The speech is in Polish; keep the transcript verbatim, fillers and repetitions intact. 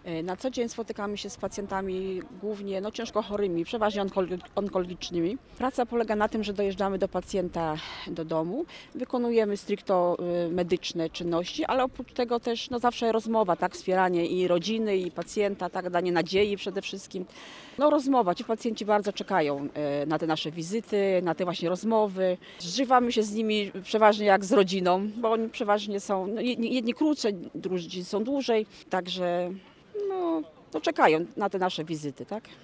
E, Na co dzień spotykamy się z pacjentami głównie no, ciężko chorymi, przeważnie onkolo- onkologicznymi. Praca polega na tym, że dojeżdżamy do pacjenta do domu, wykonujemy stricto y, medyczne czynności, ale oprócz tego też no, zawsze rozmowa, tak, wspieranie i rodziny, i pacjenta, tak, danie nadziei przede wszystkim. No rozmowa, ci pacjenci bardzo czekają e, na te nasze wizyty, na te właśnie rozmowy. Zżywamy się z nimi przeważnie jak z rodziną, bo oni przeważnie są, no, jedni, jedni krócej, drudzy są dłużej, także no, no czekają na te nasze wizyty, tak?